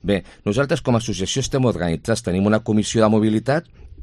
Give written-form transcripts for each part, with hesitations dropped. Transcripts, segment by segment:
Bé, nosaltres com a associació estem organitzats, tenim una comissió de mobilitat,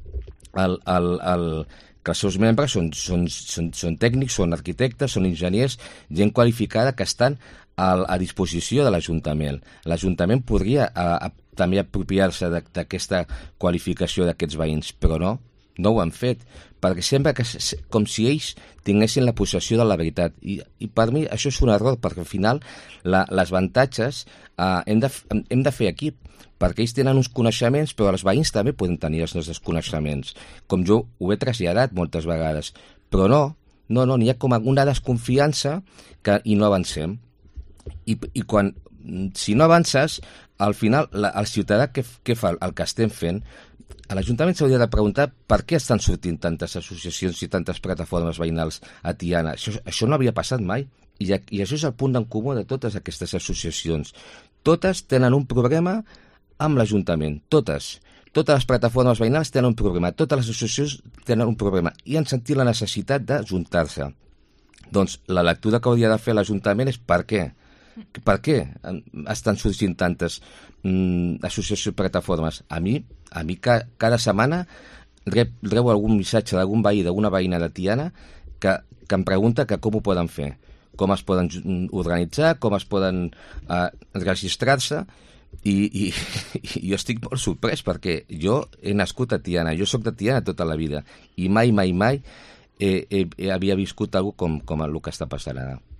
que els seus membres són tècnics, són arquitectes, són enginyers, gent qualificada que estan a disposició de l'Ajuntament. L'Ajuntament podria també apropiar-se d'aquesta qualificació d'aquests veïns, però no ho han fet, perquè sembla que com si ells tinguessin la possessió de la veritat. I per mi això és un error, perquè al final les avantatges hem de fer equip, perquè ells tenen uns coneixements, però els veïns també poden tenir els nostres coneixements, com jo ho he traslladat moltes vegades. Però no, n'hi ha com una desconfiança i no avancem. I si no avances, al final el ciutadà què fa? El que estem fent, a l'Ajuntament s'hauria de preguntar per què estan sortint tantes associacions i tantes plataformes veïnals a Tiana. Això no havia passat mai, i això és el punt en comú de totes aquestes associacions. Totes tenen un problema amb l'Ajuntament, totes les plataformes veïnals tenen un problema, totes les associacions tenen un problema, i han sentit la necessitat d'ajuntar-se. Doncs la lectura que hauria de fer l'Ajuntament és per què? Per què estan sorgint tantes associacions i plataformes? A mi cada setmana rebo algun missatge d'algun veí, d'alguna veïna de Tiana que em pregunta que com ho poden fer, com es poden organitzar, com es poden registrar-se, i jo estic molt sorprès perquè jo he nascut a Tiana, jo soc de Tiana tota la vida i mai havia viscut alguna cosa com el que està passant ara.